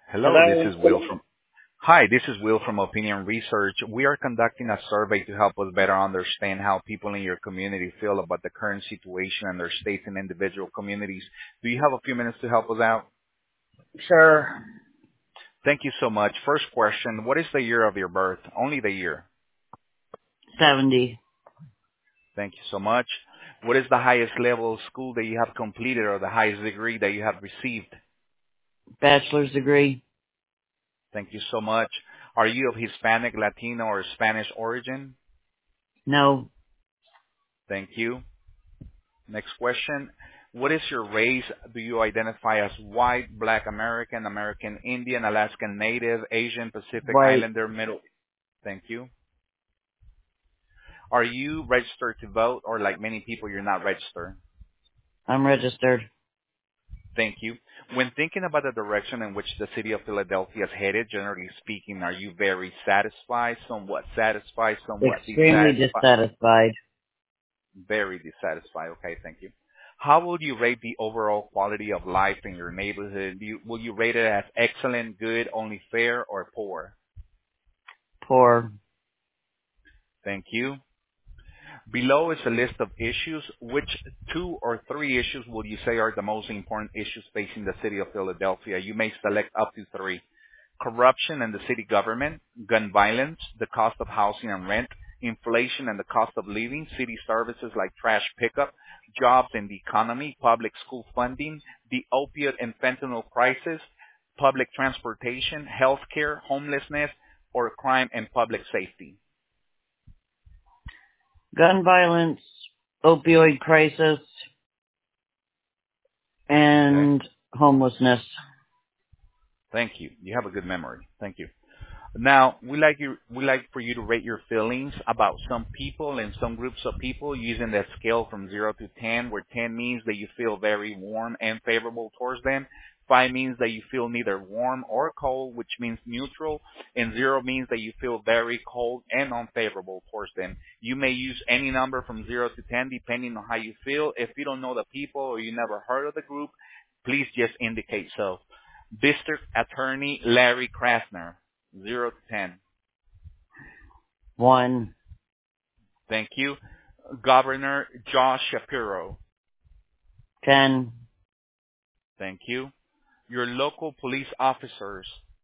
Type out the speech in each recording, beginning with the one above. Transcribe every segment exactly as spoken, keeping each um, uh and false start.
Hello, this Hello. is Will from. Hi, this is Will from Opinion Research. We are conducting a survey to help us better understand how people in your community feel about the current situation in their states and individual communities. Do you have a few minutes to help us out? Sure. Thank you so much. First question, what is the year of your birth? Only the year. seventy. Thank you so much. What is the highest level of school that you have completed or the highest degree that you have received? Bachelor's degree. Thank you so much. Are you of Hispanic, Latino, or Spanish origin? No. Thank you. Next question. What is your race? Do you identify as white, black American, American Indian, Alaskan Native, Asian, Pacific White. Islander, Middle? Thank you. Are you registered to vote or like many people you're not registered? I'm registered. Thank you. When thinking about the direction in which the city of Philadelphia is headed, generally speaking, are you very satisfied, somewhat satisfied, somewhat Extremely dissatisfied? dissatisfied. Very dissatisfied. Okay, thank you. How would you rate the overall quality of life in your neighborhood? Do you, will you rate it as excellent, good, only fair, or poor? Poor. Thank you. Below is a list of issues. Which two or three issues would you say are the most important issues facing the city of Philadelphia? You may select up to three. Corruption in the city government, gun violence, the cost of housing and rent, inflation and the cost of living, city services like trash pickup, jobs and the economy, public school funding, the opiate and fentanyl crisis, public transportation, healthcare, homelessness, or crime and public safety. Gun violence. Opioid crisis. Okay. And homelessness. Thank you. You have a good memory. Thank you. Now, we like you, we like for you to rate your feelings about some people and some groups of people using that scale from zero to ten, where ten means that you feel very warm and favorable towards them. five means that you feel neither warm or cold, which means neutral, and zero means that you feel very cold and unfavorable towards them. You may use any number from zero to ten depending on how you feel. If you don't know the people or you never heard of the group, please just indicate so. District Attorney Larry Krasner. Zero to ten. One. Thank you. Governor Josh Shapiro. Ten. Thank you. Your local police officers.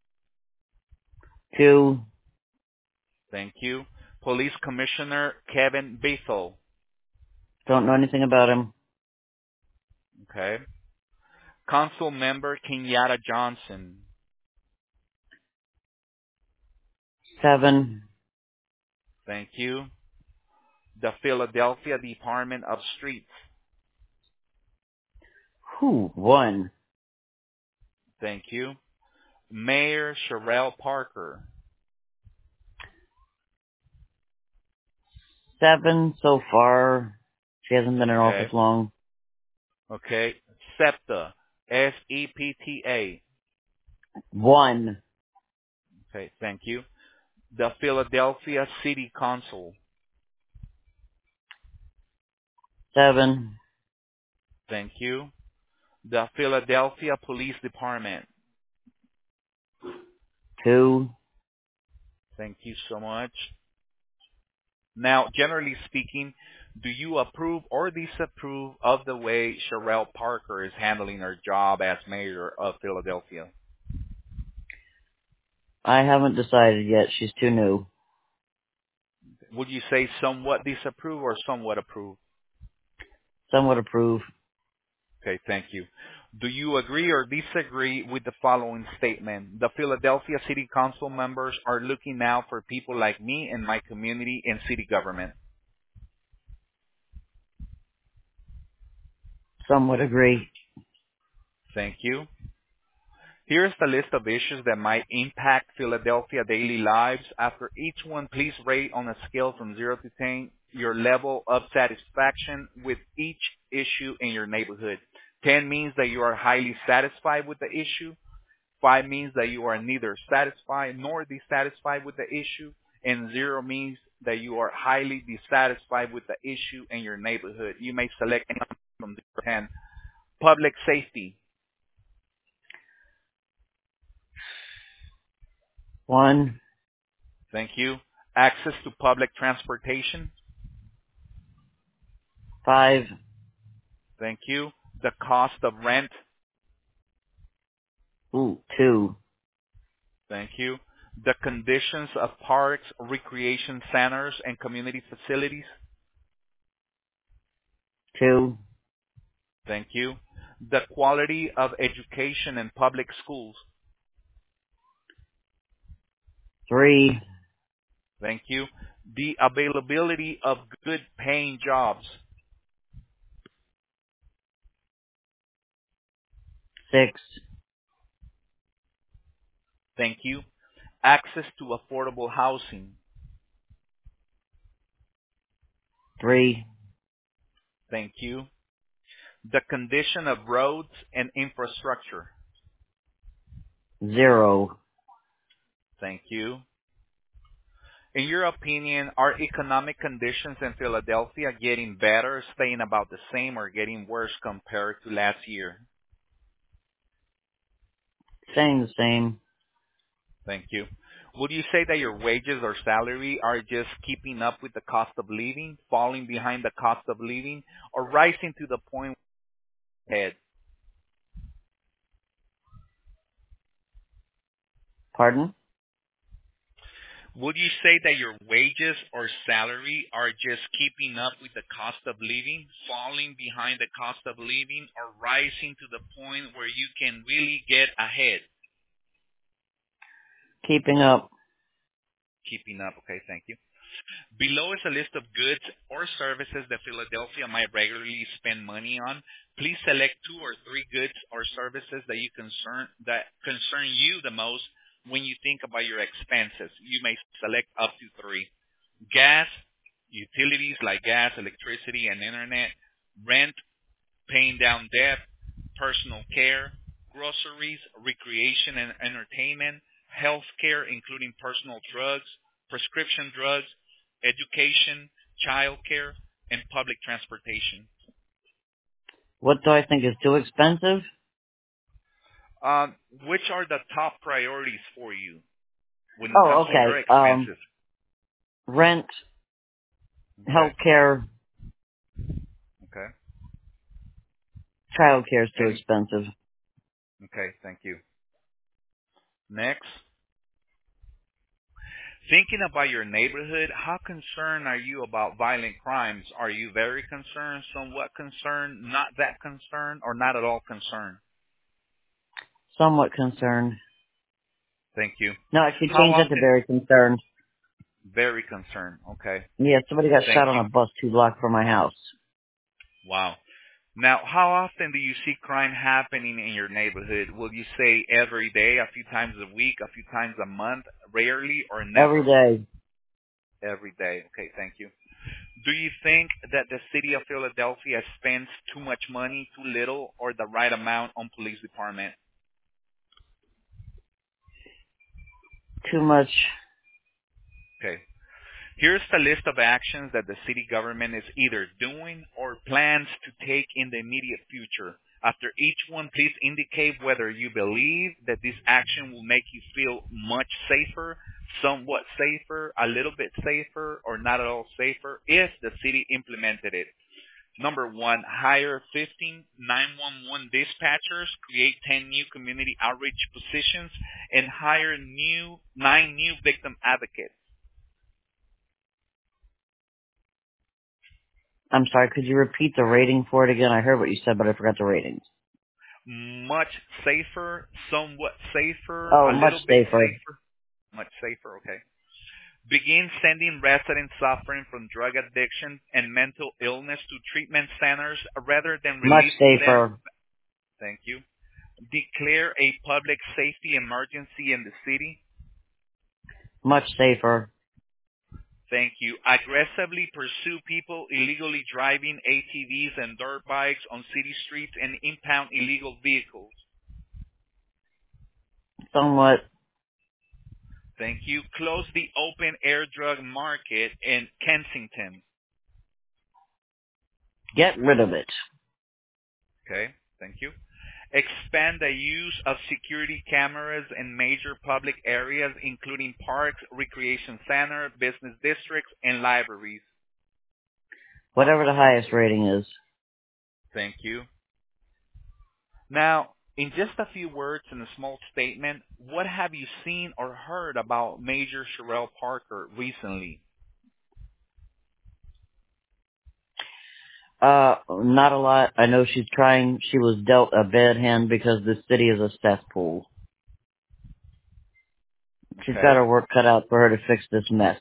Two. Thank you. Police Commissioner Kevin Bethel. Don't know anything about him. Okay. Council Member Kenyatta Johnson. Seven. Thank you. The Philadelphia Department of Streets. Who? One. Thank you. Mayor Sherelle Parker. Seven so far. She hasn't been in Okay. office long. Okay. SEPTA. S E P T A. One. Okay. Thank you. The Philadelphia City Council. Seven. Thank you. The Philadelphia Police Department. Two. Thank you so much. Now, generally speaking, do you approve or disapprove of the way Sherelle Parker is handling her job as mayor of Philadelphia? I haven't decided yet. She's too new. Would you say somewhat disapprove or somewhat approve? Somewhat approve. Okay, thank you. Do you agree or disagree with the following statement? The Philadelphia City Council members are looking out for people like me and my community in city government. Somewhat agree. Thank you. Here's the list of issues that might impact Philadelphia daily lives. After each one, please rate on a scale from zero to ten your level of satisfaction with each issue in your neighborhood. ten means that you are highly satisfied with the issue. five means that you are neither satisfied nor dissatisfied with the issue. And zero means that you are highly dissatisfied with the issue in your neighborhood. You may select any from zero to ten. Public safety. One. Thank you. Access to public transportation. Five. Thank you. The cost of rent. Ooh, two. Thank you. The conditions of parks, recreation centers, and community facilities. Two. Thank you. The quality of education in public schools. Three. Thank you. The availability of good paying jobs. Six. Thank you. Access to affordable housing. Three. Thank you. The condition of roads and infrastructure. Zero. Thank you. In your opinion, are economic conditions in Philadelphia getting better, staying about the same, or getting worse compared to last year? Staying the same. Thank you. Would you say that your wages or salary are just keeping up with the cost of living, falling behind the cost of living, or rising to the point ahead? Pardon? Would you say that your wages or salary are just keeping up with the cost of living, falling behind the cost of living, or rising to the point where you can really get ahead? Keeping up. Keeping up. Okay, thank you. Below is a list of goods or services that Philadelphia might regularly spend money on. Please select two or three goods or services that you concern that concern you the most when you think about your expenses. You may select up to three. Gas, utilities like gas, electricity, and internet, rent, paying down debt, personal care, groceries, recreation and entertainment, health care, including personal drugs, prescription drugs, education, child care, and public transportation. What do I think is too expensive? Um, which are the top priorities for you when it Oh, comes to your okay. Um, expenses? rent, Okay. healthcare, Okay. childcare is too Any, expensive. okay, thank you. Next. Thinking about your neighborhood, how concerned are you about violent crimes? Are you very concerned, somewhat concerned, not that concerned, or not at all concerned? Somewhat concerned. Thank you. No, actually How change that to often? very concerned. Very concerned. Okay. Yeah, somebody got Thank shot on you. a bus two blocks from my house. Wow. Now, how often do you see crime happening in your neighborhood? Will you say every day, a few times a week, a few times a month, rarely, or Every never? day. Every day. Okay, thank you. Do you think that the city of Philadelphia spends too much money, too little, or the right amount on police department? Too much. Okay. Here's the list of actions that the city government is either doing or plans to take in the immediate future. After each one, please indicate whether you believe that this action will make you feel much safer, somewhat safer, a little bit safer, or not at all safer if the city implemented it. Number one, hire fifteen nine one one dispatchers, create ten new community outreach positions, and hire new nine new victim advocates. I'm sorry, could you repeat the rating for it again? I heard what you said, but I forgot the ratings. Much safer, somewhat safer, Oh, a much little bit safer. safer, much safer, okay. Begin sending residents suffering from drug addiction and mental illness to treatment centers rather than Much releasing them. safer. Thank you. Declare a public safety emergency in the city. Much safer. Thank you. Aggressively pursue people illegally driving A T Vs and dirt bikes on city streets and impound illegal vehicles. Somewhat. Thank you. Close the open air drug market in Kensington. Get rid of it. Okay. Thank you. Expand the use of security cameras in major public areas, including parks, recreation center, business districts, and libraries. Whatever the highest rating is. Thank you. Now, in just a few words in a small statement, what have you seen or heard about Mayor Cherelle Parker recently? Uh, not a lot. I know she's trying, she was dealt a bad hand because the city is a cesspool. She's got Okay. her work cut out for her to fix this mess.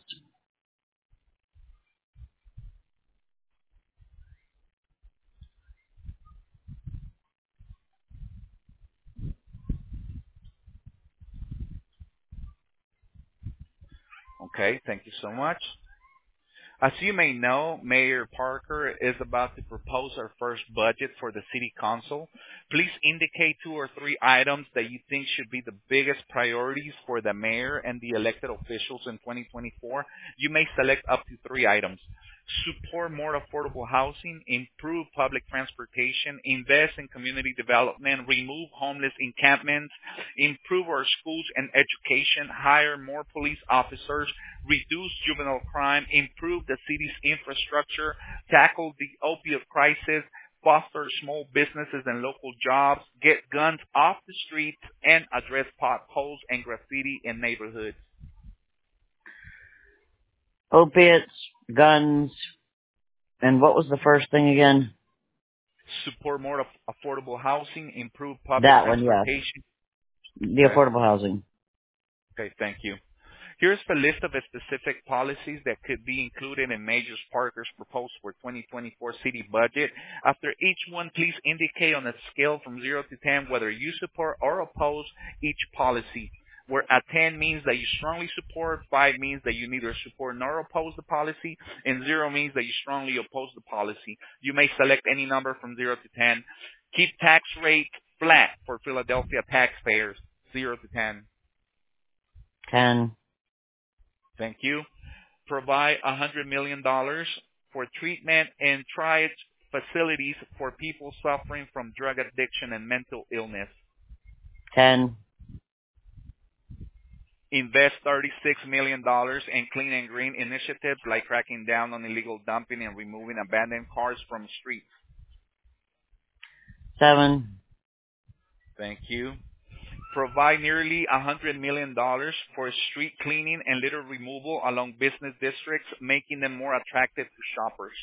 Okay, thank you so much. As you may know, Mayor Parker is about to propose her first budget for the City Council. Please indicate two or three items that you think should be the biggest priorities for the mayor and the elected officials in twenty twenty-four. You may select up to three items. Support more affordable housing, improve public transportation, invest in community development, remove homeless encampments, improve our schools and education, hire more police officers, reduce juvenile crime, improve the city's infrastructure, tackle the opioid crisis, foster small businesses and local jobs, get guns off the streets, and address potholes and graffiti in neighborhoods. Opiates, guns, and what was the first thing again? Support more af- affordable housing, improve public That one, yeah. transportation. The Okay. affordable housing. Okay, thank you. Here's the list of the specific policies that could be included in Mayor Parker's proposed for twenty twenty-four city budget. After each one, please indicate on a scale from zero to ten whether you support or oppose each policy, where a ten means that you strongly support, five means that you neither support nor oppose the policy, and zero means that you strongly oppose the policy. You may select any number from zero to ten. Keep tax rate flat for Philadelphia taxpayers, zero to ten. ten. Thank you. Provide one hundred million dollars for treatment and triage facilities for people suffering from drug addiction and mental illness. ten. Invest thirty-six million dollars in clean and green initiatives like cracking down on illegal dumping and removing abandoned cars from streets. seven. Thank you. Provide nearly one hundred million dollars for street cleaning and litter removal along business districts, making them more attractive to shoppers.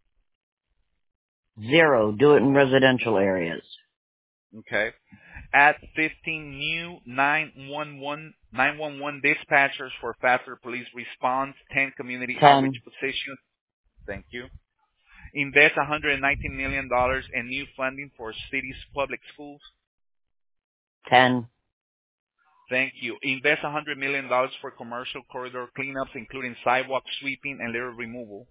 zero. Do it in residential areas. Okay. Add fifteen new nine one one dispatchers for faster police response, ten community ten. outreach positions. Thank you. Invest one hundred nineteen million dollars in new funding for cities' public schools. ten. Thank you. Invest one hundred million dollars for commercial corridor cleanups, including sidewalk sweeping and litter removal.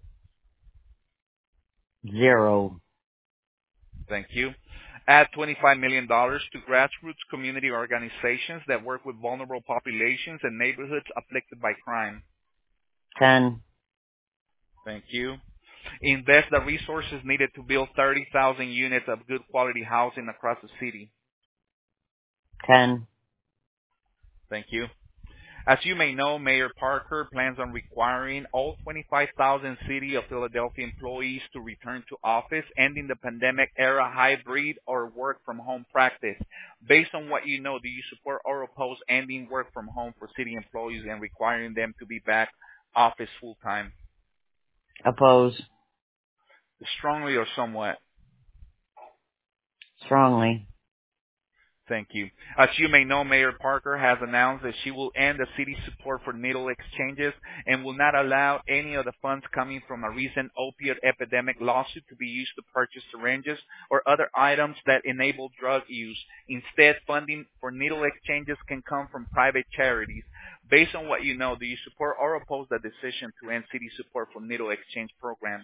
zero. Thank you. Add twenty-five million dollars to grassroots community organizations that work with vulnerable populations and neighborhoods afflicted by crime. ten. Thank you. Invest the resources needed to build thirty thousand units of good quality housing across the city. ten. Thank you. As you may know, Mayor Parker plans on requiring all twenty-five thousand City of Philadelphia employees to return to office, ending the pandemic-era hybrid or work-from-home practice. Based on what you know, do you support or oppose ending work-from-home for city employees and requiring them to be back office full-time? Oppose. Strongly or somewhat? Strongly. Thank you. As you may know, Mayor Parker has announced that she will end the city's support for needle exchanges and will not allow any of the funds coming from a recent opioid epidemic lawsuit to be used to purchase syringes or other items that enable drug use. Instead, funding for needle exchanges can come from private charities. Based on what you know, do you support or oppose the decision to end city support for needle exchange programs?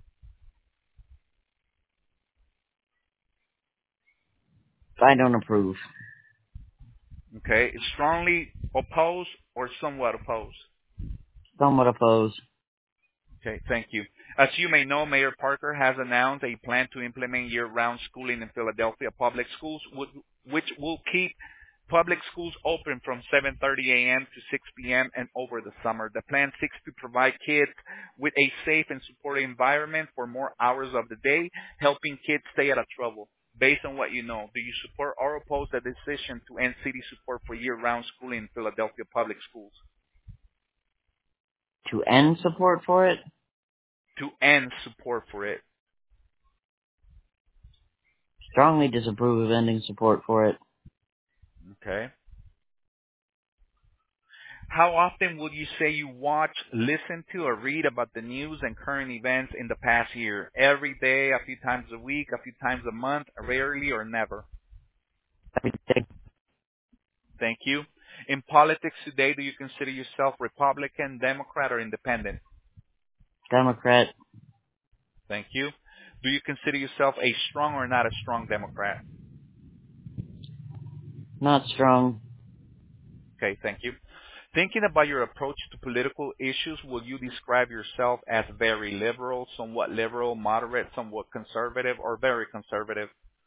I don't approve. Okay. Strongly oppose or somewhat oppose? Somewhat oppose. Okay, thank you. As you may know, Mayor Parker has announced a plan to implement year-round schooling in Philadelphia public schools, which will keep public schools open from seven thirty a.m. to six p.m. and over the summer. The plan seeks to provide kids with a safe and supportive environment for more hours of the day, helping kids stay out of trouble. Based on what you know, do you support or oppose the decision to end city support for year-round schooling in Philadelphia public schools? To end support for it? To end support for it. Strongly disapprove of ending support for it. Okay. How often would you say you watch, listen to, or read about the news and current events in the past year? Every day, a few times a week, a few times a month, rarely, or never? Every day. Thank you. In politics today, do you consider yourself Republican, Democrat, or Independent? Democrat. Thank you. Do you consider yourself a strong or not a strong Democrat? Not strong. Okay, thank you. Thinking about your approach to political issues, will you describe yourself as very liberal, somewhat liberal, moderate, somewhat conservative, or very conservative?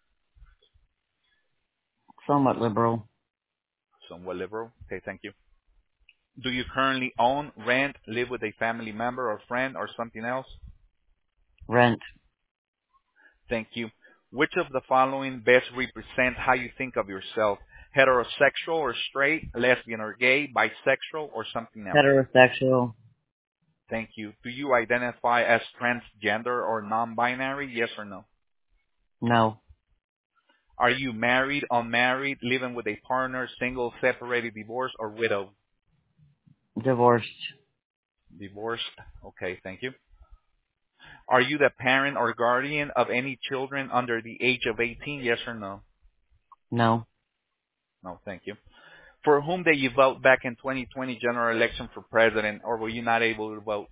Somewhat liberal. Somewhat liberal. Okay, thank you. Do you currently own, rent, live with a family member or friend or something else? Rent. Thank you. Which of the following best represent how you think of yourself? Heterosexual or straight, lesbian or gay, bisexual, or something else? Heterosexual. Thank you. Do you identify as transgender or non-binary? Yes or no? No. Are you married, unmarried, living with a partner, single, separated, divorced, or widowed? Divorced. Divorced. Okay, thank you. Are you the parent or guardian of any children under the age of eighteen? Yes or no? No. No, thank you. For whom did you vote back in twenty twenty general election for president, or were you not able to vote?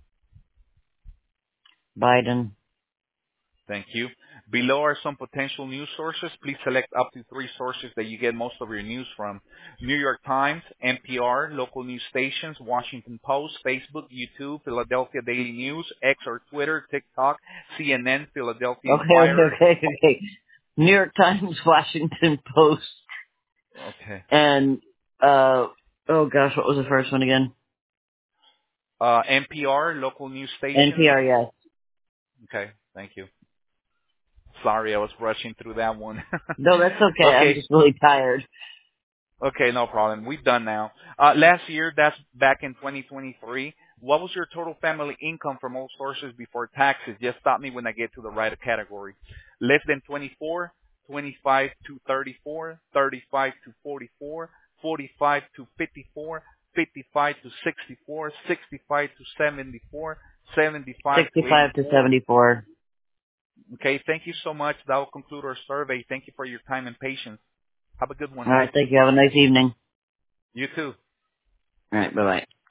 Biden. Thank you. Below are some potential news sources. Please select up to three sources that you get most of your news from. New York Times, N P R, local news stations, Washington Post, Facebook, YouTube, Philadelphia Daily News, X or Twitter, TikTok, C N N, Philadelphia Okay, Inquirer. okay, okay, okay. New York Times, Washington Post, Okay. and, uh, oh gosh, what was the first one again? Uh, N P R, local news stations. N P R, yes. Okay, thank you. Sorry, I was rushing through that one. No, that's okay. I'm Okay. just really tired. Okay, no problem. We've done now. Uh, last year, that's back in twenty twenty-three. What was your total family income from all sources before taxes? Just stop me when I get to the right category. Less than twenty-four, twenty-five to thirty-four, thirty-five to forty-four, forty-five to fifty-four, fifty-five to sixty-four, sixty-five to seventy-four, seventy-five to sixty-five to eighty-four. seventy-four. Okay, thank you so much. That will conclude our survey. Thank you for your time and patience. Have a good one. Alright, thank you. Have a nice evening. You too. Alright, bye-bye.